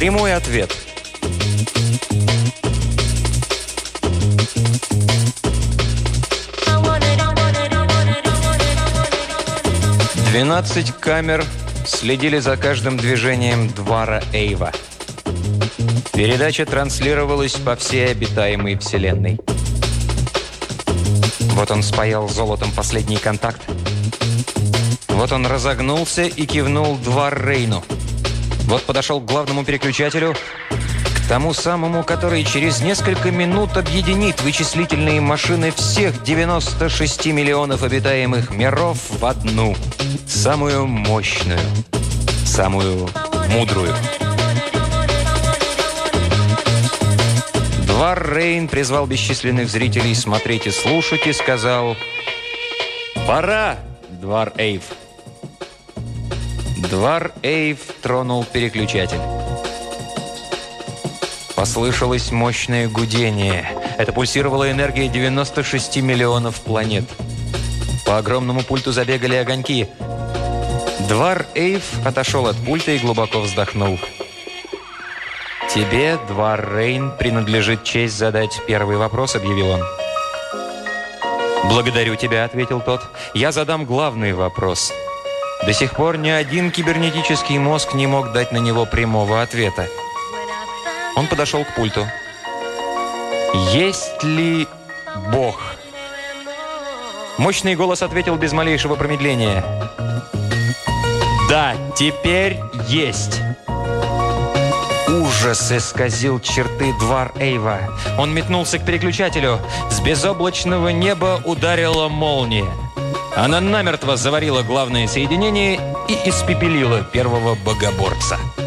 Прямой ответ. «12 камер следили за каждым движением Двара Эйва. Передача транслировалась по всей обитаемой вселенной. Вот он спаял золотом последний контакт. Вот он разогнулся и кивнул Двар Рейну. Вот подошел к главному переключателю, к тому самому, который через несколько минут объединит вычислительные машины всех 96 миллионов обитаемых миров в одну, самую мощную, самую мудрую. Двар Рейн призвал бесчисленных зрителей смотреть и слушать и сказал: «Пора, Двар Эйв». Двар Эйв тронул переключатель. Послышалось мощное гудение. Это пульсировала энергия 96 миллионов планет. По огромному пульту забегали огоньки. Двар Эйв отошел от пульта и глубоко вздохнул. «Тебе, Двар Рейн, принадлежит честь задать первый вопрос», — объявил он. «Благодарю тебя», — ответил тот. «Я задам главный вопрос. До сих пор ни один кибернетический мозг не мог дать на него прямого ответа». Он подошел к пульту. «Есть ли Бог?» Мощный голос ответил без малейшего промедления. «Да, теперь есть». Ужас исказил черты Двар Эйва. Он метнулся к переключателю. С безоблачного неба ударила молния. Она намертво заварила главное соединение и испепелила первого богоборца.